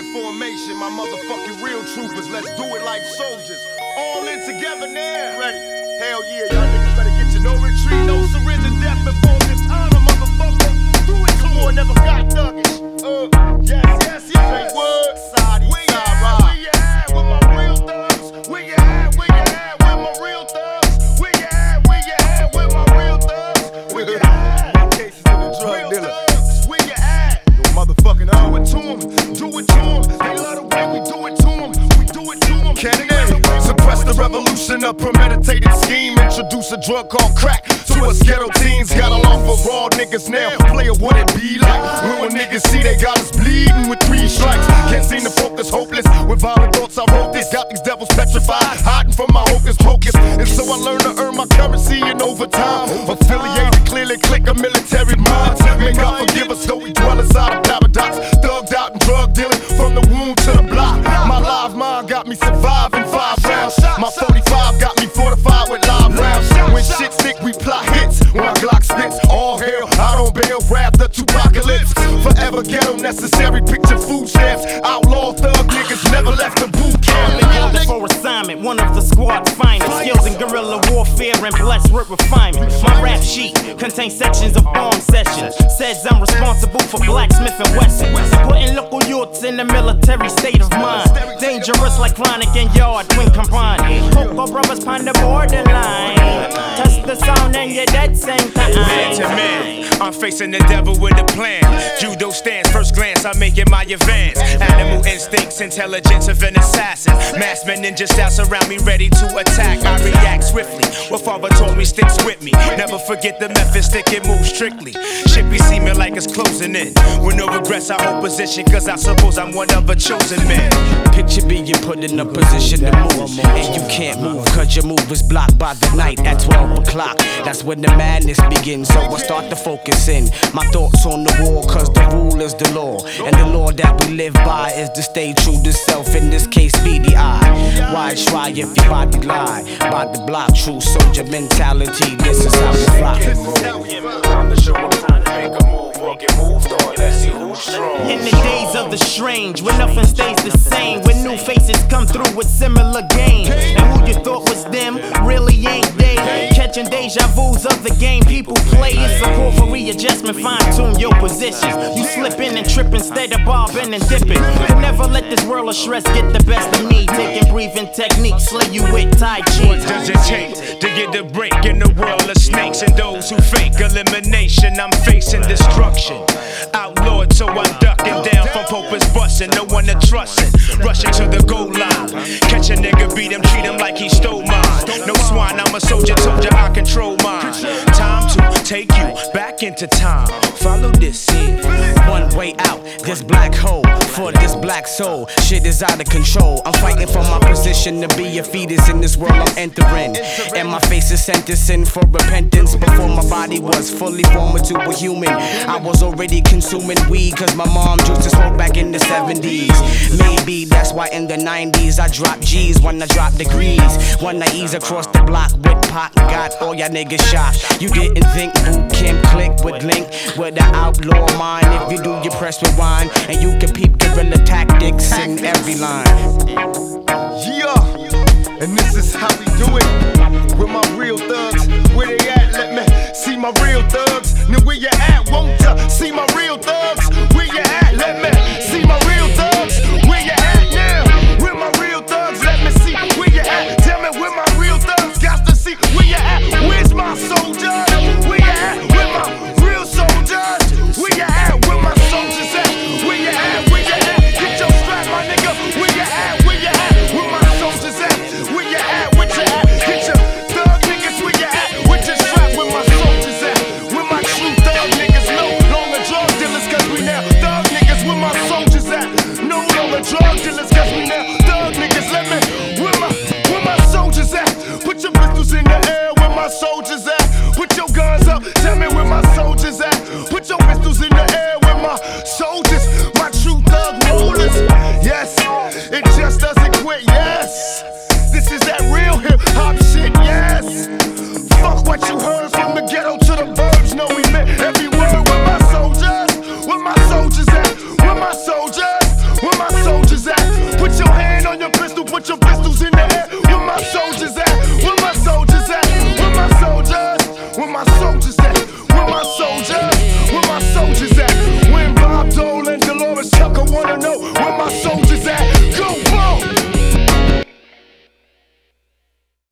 formation, my motherfucking real troopers. Let's do it like soldiers. All in together now. Ready? Hell yeah, y'all niggas better get your no retreat, no surrender, death before this honor, motherfucker. Do it, come on, never got thuggish. Yes. Say word, side east, side ride. Where you at with my real thugs? Where you at with my real thugs? Where you at with my real thugs? Where you at? No cases in the drug dealer. Where you at? Yo, motherfucking do it to 'em, do it to 'em. They love the way we do it to 'em, we do it to 'em. Suppress the revolution, a premeditated scheme. Introduce a drug called crack to us ghetto teens. Got a law for raw niggas now. Player, what it be like? When niggas see they got us bleeding with 3 strikes. Can't seem to focus, hopeless. With violent thoughts I wrote this. Got these devils petrified, hiding from my hocus pocus. And so I learned to earn my currency in overtime. Affiliated, clearly click a military mind. May God forgive us though we dwell inside a paradox. Thugged out and drug dealing from the womb to the block. My live mind got me surviving 5 rounds. My 45 got me fortified with live rounds. When shit stick, we plot hits. When my Glock spits, all hell, I don't bail, rap the Tupacalypse. Forever ghetto necessary, picture food stamps. Outlaw thug niggas never left the boot camp. For assignment, one of the squad's finest. Skills in guerrilla warfare and blessed with refinement. My rap sheet contains sections of bomb sessions. Says I'm responsible for Blacksmith and Wesson. Putting local youths in a military state of mind. Dangerous like Chronic and Yard when combined. Coco brothers on the borderline. Touch the sound and you're dead same time. Man, I'm facing the devil with a plan. Judo stance, first glance, I make it my advance. Animal instincts, intelligence of an assassin. Masked men ninja style surround me, ready to attack. I react swiftly. What father told me sticks with me. Never forget the method, stick and move strictly. Shit be seeming like it's closing in. With no regrets, I hold position, cause I suppose I'm one of a chosen man. Picture being put in a position to move, and you can't move, cause your move is blocked by the night at 12 o'clock. That's when the madness begins, so I start to focus in. My thoughts on the war, cause the rule is the law. And the law that we live by is to stay true to self, in this case be the eye. Why try if your body lie? By the block, true soldier mentality, this is how we fly. Time to show a proof, make a move or get moved on, let's see who's strong. In the days of the strange, when nothing stays the same, when new faces come through with similar game, and who you thought was them really ain't they. Catching deja vus of the game people play. It's a call for readjustment, fine tune your positions. You slipping and tripping, instead of bobbing and dipping. Could never let this world of stress get the best of me. Taking breathing techniques, slay you with Tai Chi. What does it take to get the break in the world of snakes and those who fake elimination? I'm facing destruction. Outlawed, so I'm ducking down from Popers busting. No one to trustin'. Rushing to the goal line. Catch a nigga, beat him, treat him like he stole mine. No swine, I'm a soldier, told you I control mine. Time to take you back into time. Follow this here. One way out, this black hole for this black soul. Shit is out of control. I'm fighting for my position to be a fetus in this world I'm entering. And my face is sentencing for repentance. Before my body was fully formed into a human, I was already consuming weed, cause my mom used to smoke back in the 70s. Maybe that's why in the 90s I dropped G's when I dropped degrees. When I ease across the block with pot, got all y'all niggas shot. You didn't think boot camp click would link with the outlaw mind. If you do, you press rewind, and you can peep guerrilla tactics in every line. Yeah, and this is how we do it. With my real thugs, where they at? Let me see my real thugs. Now where you at? Won't ya see my real thugs? Where you at? Let me see my real thugs. Where you at now? Where my real thugs? Let me see where you at. Tell me where my real thugs. Got to see where you at. Where's my soldiers? Where you at? Where my real soldiers? Where you at? Where my soldiers at? Where you at? Where you at? Get your strap, my nigga. Where you at? Where you at? Where my soldiers at? Where you at? Where you at? Get your thug niggas. Where you at? With your strap, where my soldiers at? Where my true thug niggas? No longer drug dealers, cause we now thug niggas. Where my soldiers at? No longer drug dealers, cause we now thug niggas. Let me, where my soldiers at? Put your pistols in the air, where my soldiers at? Put your guns up, tell me